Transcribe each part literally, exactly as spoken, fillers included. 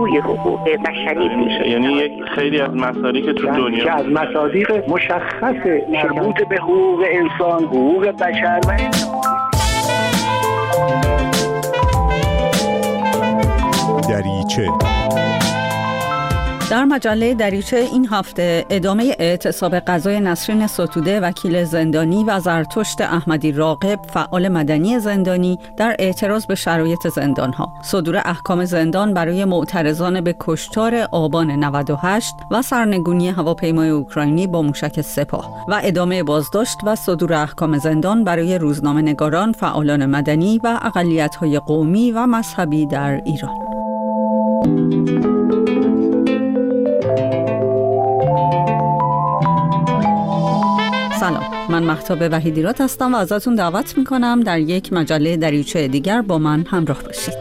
روی حقوق بشری میشه. یعنی یک خیلی از مصادیق تو دنیا که از مصادیق مشخص مربوط به حقوق انسان، حقوق بشر و دریچه. در مجله دریچه این هفته ادامه اعتصاب غذای نسرین ستوده وکیل زندانی و زرتشت احمدی راغب فعال مدنی زندانی در اعتراض به شرایط زندانها، صدور احکام زندان برای معترضان به کشتار آبان نود و هشت و سرنگونی هواپیمای اوکراینی با موشک سپاه و ادامه بازداشت و صدور احکام زندان برای روزنامه‌نگاران، فعالان مدنی و اقلیت‌های قومی و مذهبی در ایران. سلام، من مهتاب وحیدیراد هستم و ازتون دعوت میکنم در یک مجله دریچه دیگر با من همراه باشید.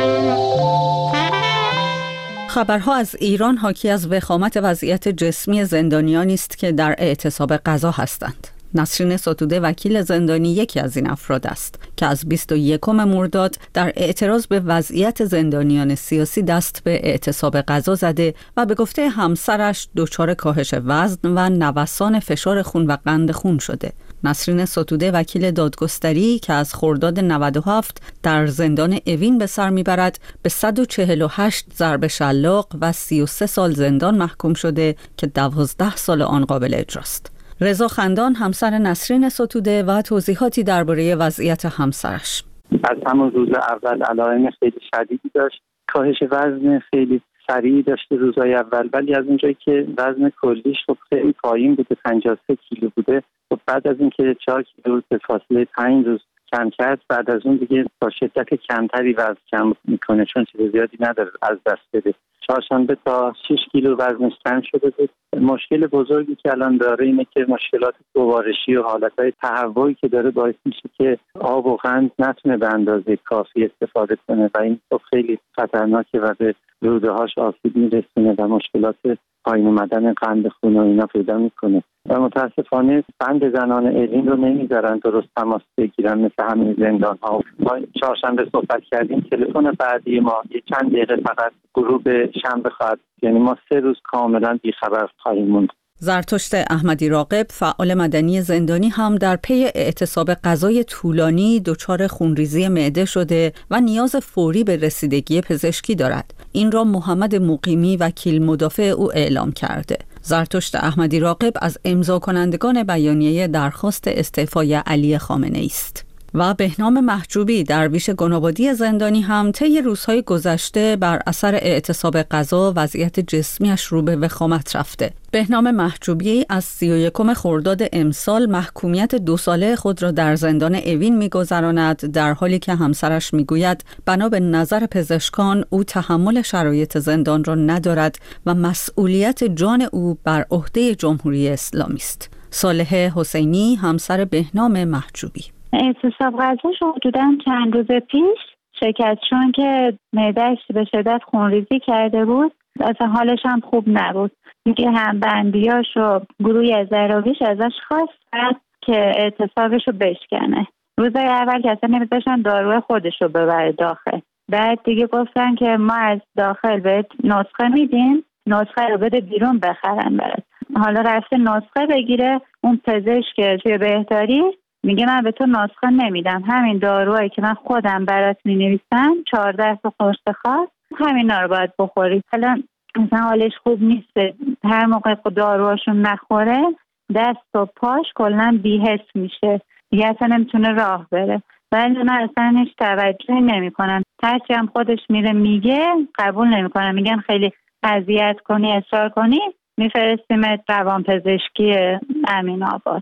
خبرها از ایران حاکی از وخامت وضعیت جسمی زندانیانی است که در اعتصاب غذا هستند. نسرین ستوده وکیل زندانی یکی از این افراد است که از بیست و یکم مرداد در اعتراض به وضعیت زندانیان سیاسی دست به اعتصاب غذا زده و به گفته همسرش دچار کاهش وزن و نوسان فشار خون و قند خون شده. نسرین ستوده وکیل دادگستری که از خرداد نود و هفت در زندان اوین به سر میبرد به صد و چهل و هشت ضرب شلاق و سی و سه سال زندان محکوم شده که دوازده سال آن قابل اجراست. رضا خندان همسر نسرین ستوده و توضیحاتی درباره وضعیت همسرش. از همون روز اول علائم خیلی شدیدی داشت، کاهش وزن خیلی سریعی داشته روزهای اول، ولی از اونجایی که وزن کلیش خب خیلی پایین بوده، پنجاه و سه کیلو بوده، خب بعد از اینکه چهار کیلو به فاصله پنج روز کم کرد، بعد از اون دیگه با شدت کمتری وزن کم میکنه چون چیز زیادی نداره از دست بده. چهارشنبه تا شش کیلو وزنش کم شده بود. مشکل بزرگی که الان داره اینه که مشکلات گوارشی و حالتهای تهوعی که داره باعث میشه که آب و قند نتونه به اندازه کافی استفاده کنه و این خب خیلی خطرناکه و به روده‌هاش آسیب میرسونه و مشکلات پایین اومدن قند خون و اینا پیدا میکنه و متاسفانه بند زنان اوین رو نمیذارن درست تماس بگیرن مثل همین زندان ها. ما چهارشنبه صحبت کردیم، تلفن بعدی ما یه چند دقیقه فقط غروب شنبه خواهد، یعنی ما سه روز کاملا بیخبر خواهیم موند. زرتشت احمدی راغب فعال مدنی زندانی هم در پی اعتصاب غذای طولانی دچار خونریزی معده شده و نیاز فوری به رسیدگی پزشکی دارد. این را محمد مقیمی وکیل مدافع او اعلام کرده. زرتشت احمدی راغب از امضا کنندگان بیانیه درخواست استعفای علی خامنه‌ای است. و بهنام محجوبی درویش گنابادی زندانی هم طی روزهای گذشته بر اثر اعتصاب غذا وضعیت جسمیش رو به وخامت رفته. بهنام محجوبی از سی و یکم خرداد امسال محکومیت دو ساله خود را در زندان اوین می‌گذراند، در حالی که همسرش میگوید بنا به نظر پزشکان او تحمل شرایط زندان را ندارد و مسئولیت جان او بر عهده جمهوری اسلامی است. صالحه حسینی همسر بهنام محجوبی: اعتصاب غذاش حدوداً چند روز پیش شکست، چون که معده‌اش به شدت خونریزی کرده بود، اصلا حالش هم خوب نبود. دیگه هم بندیاش و گروهی از ضرابیش ازش خواستن که اعتصابش رو بشکنه. روزای اول که اصلا نمیذاشتن داروی خودش رو ببره داخل. بعد دیگه گفتن که ما از داخل بهت نسخه میدیم، نسخه رو بده بیرون بخرن برات. حالا رفته نسخه بگیره، اون پزشک توی بهداری میگه من به تو نسخه نمیدم، همین داروهایی که من خودم برات مینویسم چهارده تا قرص خاص همینا رو باید بخوری. حالا مثلا حالش خوب نیست، هر موقع داروهاشون نخوره دست و پاش کلا بی‌حس میشه، دیگه اصلا نمیتونه راه بره. ولی من اصلا هیچ توجهی نمیکنم، هرچی هم خودش میره میگه قبول نمیکنم، میگن خیلی اذیت کنی اصرار کنی میفرستیمت روانپزشکی امین آباد.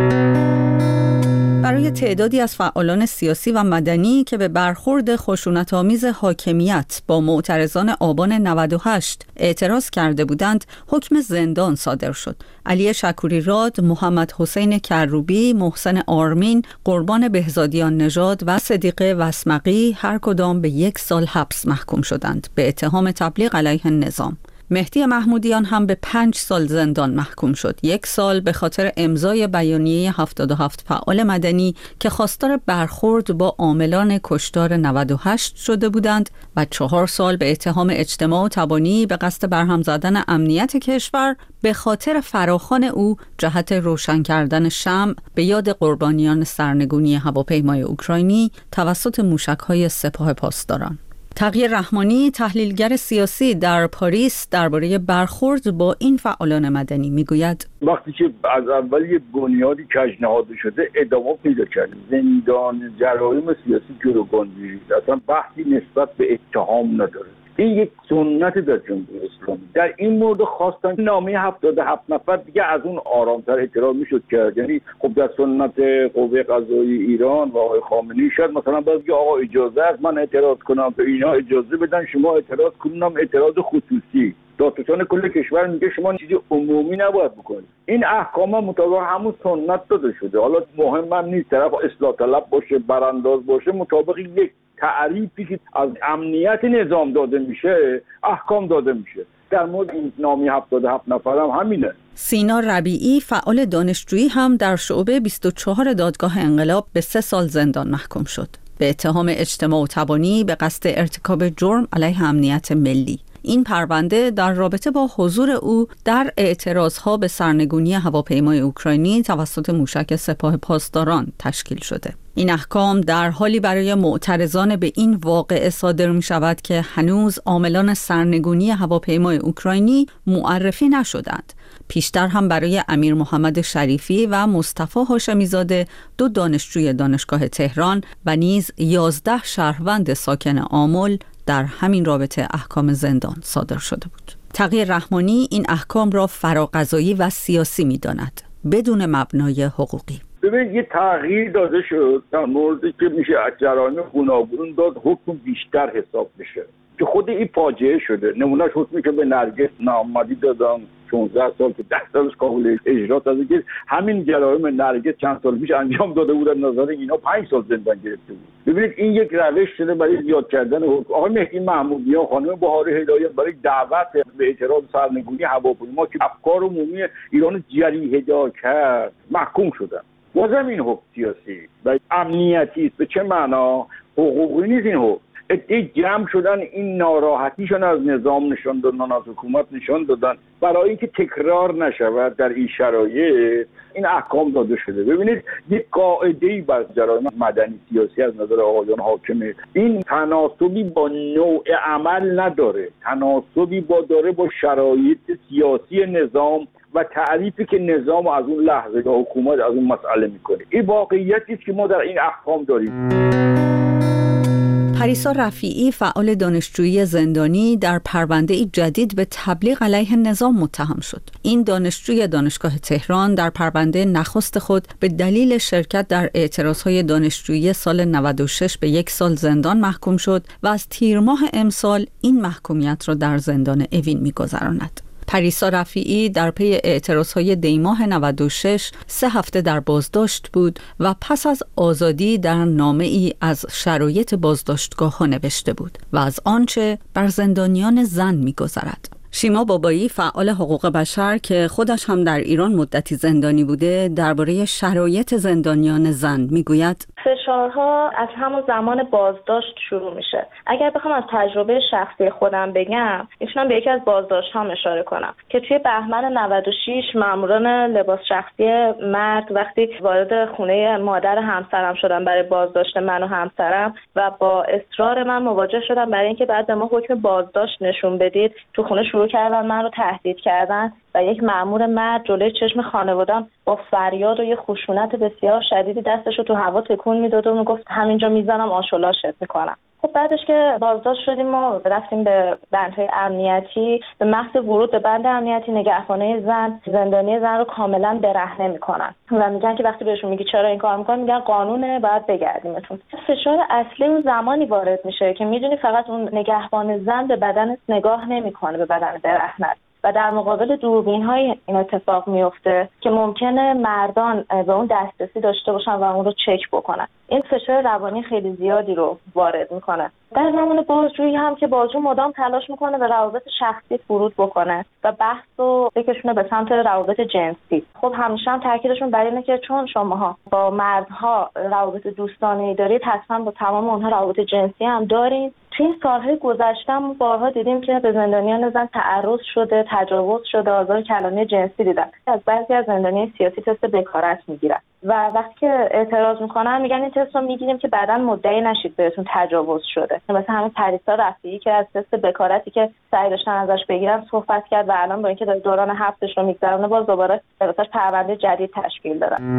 برای تعدادی از فعالان سیاسی و مدنی که به برخورد خشونت‌آمیز حاکمیت با معترضان آبان نود و هشت اعتراض کرده بودند، حکم زندان صادر شد. علی شکوری راد، محمد حسین کروبی، محسن آرمین، قربان بهزادیان نژاد و صدیقه وسمقی هر کدام به یک سال حبس محکوم شدند به اتهام تبلیغ علیه نظام. مهدی محمودیان هم به پنج سال زندان محکوم شد. یک سال به خاطر امضای بیانیه هفتاد و هفت فعال مدنی که خواستار برخورد با عاملان کشتار نود و هشت شده بودند و چهار سال به اتهام اجتماع و تبانی به قصد برهم زدن امنیت کشور به خاطر فراخوان او جهت روشن کردن شمع به یاد قربانیان سرنگونی هواپیمای اوکراینی توسط موشک‌های سپاه پاسداران. تقی رحمانی، تحلیلگر سیاسی در پاریس، درباره برخورد با این فعالان مدنی میگوید: وقتی که از اول یک بنیادی کج نهاده شده ادامه پیدا کرده، زندان جرایم سیاسی گروگانگیری اصلا بحثی نسبت به اتهام نداره. این یک سنت در جمهوری اسلامی. در این مورد خواستن نامه هفتاد و هفت نفر دیگه از اون آرامتر اعتراض میشد کرد. یعنی خب در سنت قوه قضاییه ایران و آقای خامنه‌ای شاید مثلا باید که آقا اجازه است من اعتراض کنم، به اینا اجازه بدن، شما اعتراض کنم، اعتراض خصوصی. دادستان کل کشور میگه شما چیزی عمومی نباید بکنید. این احکام مطابق همون سنت داده شده. حالا مهم هم نیست طرف اصلاح طلب باشه، برانداز باشه، مطابق یک تعریفی که از امنیت نظام داده میشه احکام داده میشه. در مورد این نامی هفتاد و هفت نفر هم همینه. سینا ربیعی، فعال دانشجویی، هم در شعبه بیست و چهار دادگاه انقلاب به سه سال زندان محکوم شد به اتهام اجتماع و تبانی به قصد ارتکاب جرم علیه امنیت ملی. این پرونده در رابطه با حضور او در اعتراضها به سرنگونی هواپیمای اوکراینی توسط موشک سپاه پاسداران تشکیل شده. این احکام در حالی برای معترضان به این واقعه صادر می شود که هنوز عاملان سرنگونی هواپیمای اوکراینی معرفی نشدند. پیشتر هم برای امیر محمد شریفی و مصطفی هاشمیزاده، دو دانشجوی دانشگاه تهران و نیز یازده شهروند ساکن آمل، در همین رابطه احکام زندان صادر شده بود. تقی رحمانی این احکام را فراقضایی و سیاسی می داند بدون مبنای حقوقی. ببین یه تغییر داده شد در موردی که میشه از جرایم گوناگون داد حکم بیشتر حساب بشه که خود این فاجعه شده. نمونهش حکمی که به نرگس نامدی دادن شانزده سال که ده سالش قابل اجرا تازه که همین جرایم نرگس چند سال پیش انجام داده بودن، نظر اینا پنج سال زندان گرفته بود. ببینید این یک روش شده برای زیاد کردن حکم. آقای مهدی محمودیان، خانم بهار هدایت برای دعوت به اعتراض سرنگونی هواپیما که افکار عمومی ایران جریحه‌دار کرد محکوم شدن. بازم این حکم سیاسی و امنیتی است. به چه معنا؟ حقوقی نیست این حکم. ادعای جمع شدن این ناراحتیشون از نظام نشان دادن، از حکومت نشان دادن برای اینکه تکرار نشود در این شرایط این احکام داده شده. ببینید یک قاعده‌ای بر جرایم مدنی سیاسی از نظر آقایان حاکمه. این تناسبی با نوع عمل نداره، تناسبی با داره با شرایط سیاسی نظام و تعریفی که نظام از اون لحظه یا حکومت از اون مسئله میکنه. این واقعیتی است که ما در این احکام داریم. پریسا رفیعی، فعال دانشجویی زندانی، در پرونده جدید به تبلیغ علیه نظام متهم شد. این دانشجوی دانشگاه تهران در پرونده نخست خود به دلیل شرکت در اعتراضهای دانشجویی سال نود و شش به یک سال زندان محکوم شد و از تیر ماه امسال این محکومیت را در زندان اوین می‌گذراند. پریسا رفیعی در پی اعتراضهای دیماه نود و شش سه هفته در بازداشت بود و پس از آزادی در نامه‌ای از شرایط بازداشتگاه ها نوشته بود و از آنچه بر زندانیان زن می‌گذرد. شیما بابایی، فعال حقوق بشر که خودش هم در ایران مدتی زندانی بوده، درباره شرایط زندانیان زن میگوید: فشارها از همون زمان بازداشت شروع میشه. اگر بخوام از تجربه شخصی خودم بگم، میتونم به یکی از بازداشت‌هام اشاره کنم که توی بهمن نود و شش ماموران لباس شخصی مرد وقتی وارد خونه مادر همسرم شدن برای بازداشت من و همسرم و با اصرار من مواجه شدم برای اینکه بعد به ما حکم بازداشت نشون بدید، تو خونه شروع کردن من رو تهدید کردن و یک مأمور مرد جلوی چشم خانواده‌ام با فریاد و یه خشونت بسیار شدیدی دستش رو تو هوا تکون میداد و میگفت همینجا میزنم آشولاشت میکنم. خب بعدش که بازداشت شدیم ما رفتیم به بندهای امنیتی. به محض ورود به بند امنیتی نگهبانای زن زندانی زن رو کاملا برهنه میکنن و میگن که وقتی بهشون میگی چرا این کار میکنن میگن قانونه، باید بگردیمتون. فشار اصلی اون زمانی وارد میشه که میدونی فقط اون نگهبان زن به بدنت نگاه نمیکنه، به بدن برهنه، و در مقابل دوربین های این اتفاق میفته که ممکنه مردان به اون دسترسی داشته باشن و اون رو چک بکنن. این فشار روانی خیلی زیادی رو وارد میکنه در زمان بازجویی هم که بازجو مدام تلاش میکنه به روابط شخصی فرود بکنه و بحث رو بکشونه به سمت روابط جنسی. خب همیشه هم تاکیدشون بر اینه که چون شماها با مردها روابط دوستانه‌ای دارید، حتما با تمام اونها روابط جنسی هم دارین. توی این سالهای گذشته ما بارها دیدیم که به زندانیان زن تعرض شده، تجاوز شده، آزار کلامی جنسی دیدن. از بعضی از زندانیان سیاسی تست بکارت میگیرن و وقتی که اعتراض میکنن میگن این تست رو میگیریم که بعداً مدعی نشید بهتون تجاوز شده. مثلا همین پریسا رفیعی که از تست بکارتی که سعی داشتن ازش بگیرن صحبت کرد و الان با اینکه دوران حبسش رو میگذرونه باز دوباره واسش پرونده جدید تشکیل دادن.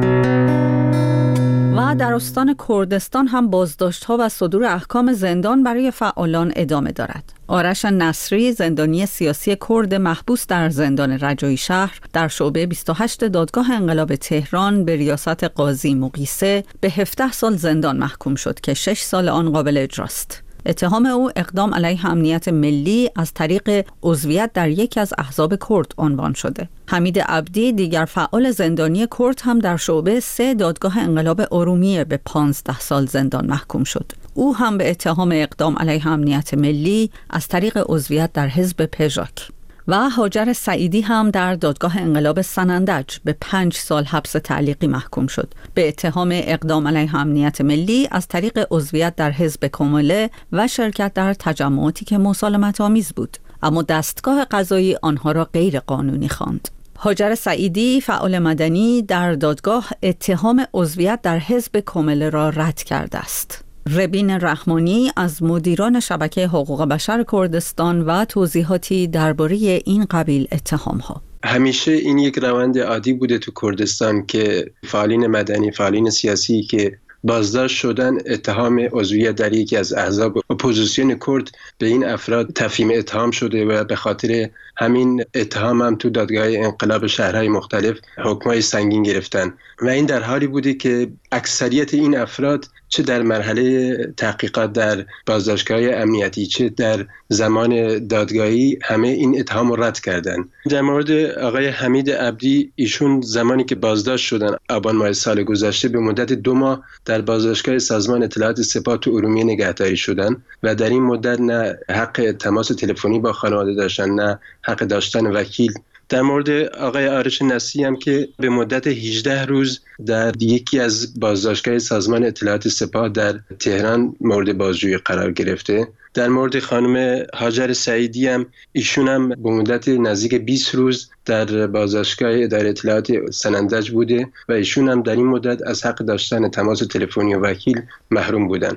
و در استان کردستان هم بازداشت‌ها و صدور احکام زندان برای فعالان ادامه دارد. آرش نصری، زندانی سیاسی کرد محبوس در زندان رجایی شهر در شعبه بیست و هشت دادگاه انقلاب تهران به ریاست قاضی مقیسه به هفده سال زندان محکوم شد که شش سال آن قابل اجراست. اتهام او اقدام علیه امنیت ملی از طریق عضویت در یکی از احزاب کرد عنوان شده. حمید عبدی، دیگر فعال زندانی کرد، هم در شعبه سه دادگاه انقلاب ارومیه به پانزده سال زندان محکوم شد. او هم به اتهام اقدام علیه امنیت ملی از طریق عضویت در حزب پژاک. و هاجر سعیدی هم در دادگاه انقلاب سنندج به پنج سال حبس تعلیقی محکوم شد به اتهام اقدام علیه امنیت ملی از طریق عضویت در حزب کمله و شرکت در تجمعاتی که مسالمت آمیز بود، اما دستگاه قضایی آنها را غیر قانونی خواند. هاجر سعیدی، فعال مدنی، در دادگاه اتهام عضویت در حزب کمله را رد کرده است. ربین رحمانی از مدیران شبکه حقوق بشر کردستان و توضیحاتی درباره این قبیل اتهام‌ها. همیشه این یک روند عادی بوده تو کردستان که فعالین مدنی، فعالین سیاسی که بازداشت شدن اتهام عضویت در یکی از احزاب اپوزیسیون کرد به این افراد تفهیم اتهام شده و به خاطر همین اتهام هم تو دادگاه انقلاب شهرهای مختلف حکمای سنگین گرفتن و این در حالی بوده که اکثریت این افراد چه در مرحله تحقیقات در بازداشتگاه امنیتی چه در زمان دادگاهی همه این اتهام رو رد کردن. در مورد آقای حمید عبدی، ایشون زمانی که بازداشت شدن آبان ماه سال گذشته به مدت دو ماه در بازداشتگاه سازمان اطلاعات سپاه تو ارومیه نگهداری شدن و در این مدت نه حق تماس تلفنی با خانواده داشتن نه حق داشتن وکیل. در مورد آقای آرش نصری هم که به مدت هجده روز در یکی از بازداشتگاه سازمان اطلاعات سپاه در تهران مورد بازجویی قرار گرفته. در مورد خانم هاجر سعیدی هم ایشون هم به مدت نزدیک بیست روز در بازداشتگاه اداره اطلاعات سنندج بوده و ایشون هم در این مدت از حق داشتن تماس تلفنی و وکیل محروم بودند.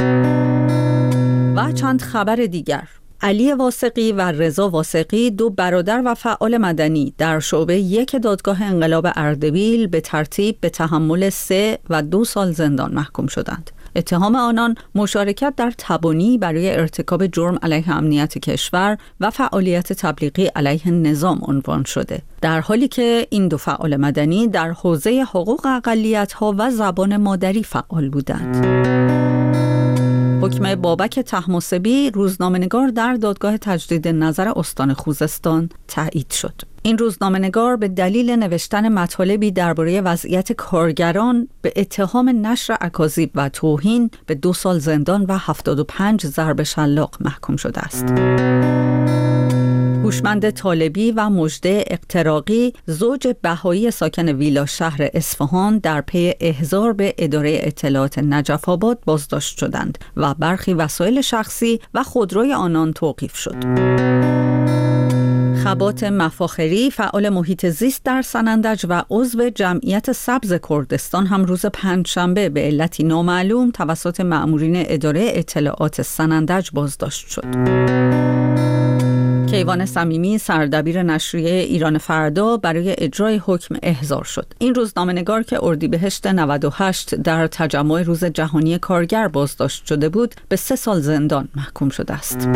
و چند خبر دیگر. علی واثقی و رضا واثقی، دو برادر و فعال مدنی، در شعبه یک دادگاه انقلاب اردبیل به ترتیب به تحمل سه و دو سال زندان محکوم شدند. اتهام آنان مشارکت در تبانی برای ارتکاب جرم علیه امنیت کشور و فعالیت تبلیغی علیه نظام عنوان شده، در حالی که این دو فعال مدنی در حوزه حقوق اقلیت‌ها و زبان مادری فعال بودند. حکم بابک طهماسبی، روزنامه‌نگار در دادگاه تجدید نظر استان خوزستان تایید شد. این روزنامه‌نگار به دلیل نوشتن مطالبی درباره وضعیت کارگران به اتهام نشر اکاذیب و توهین به دو سال زندان و هفتاد و پنج ضرب شلاق محکوم شده است. هوشمند طالبی و مژده اقتراقی، زوج بهایی ساکن ویلا شهر اصفهان، در پی احضار به اداره اطلاعات نجف آباد بازداشت شدند و برخی وسایل شخصی و خودروی آنان توقیف شد. خبات مفاخری، فعال محیط زیست در سنندج و عضو جمعیت سبز کردستان، هم روز پنجشنبه به علتی نامعلوم توسط مأمورین اداره اطلاعات سنندج بازداشت شد. کیوان صمیمی، سردبیر نشریه ایران فردا، برای اجرای حکم احضار شد. این روزنامه‌نگار که اردیبهشت نود و هشت در تجمع روز جهانی کارگر بازداشت شده بود، به سه سال زندان محکوم شده است.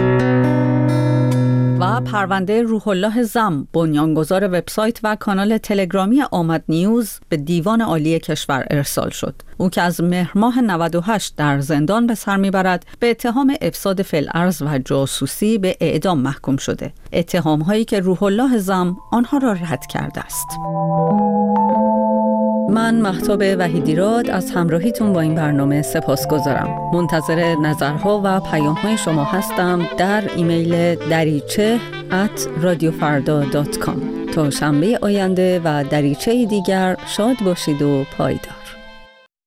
و پرونده روح الله زم، بنیانگذار وبسایت و کانال تلگرامی آمد نیوز، به دیوان عالی کشور ارسال شد. او که از مهر ماه نود و هشت در زندان به سر میبرد، به اتهام افساد فی‌الارض و جاسوسی به اعدام محکوم شده. اتهام هایی که روح الله زم آنها را رد کرده است. من مهتاب وحیدیراد از همراهیتون با این برنامه سپاسگزارم. منتظر نظرها و پیام‌های شما هستم در ایمیل دریچه ات رادیو فردا دات کام. تا شنبه آینده و دریچه دیگر شاد باشید و پایدار.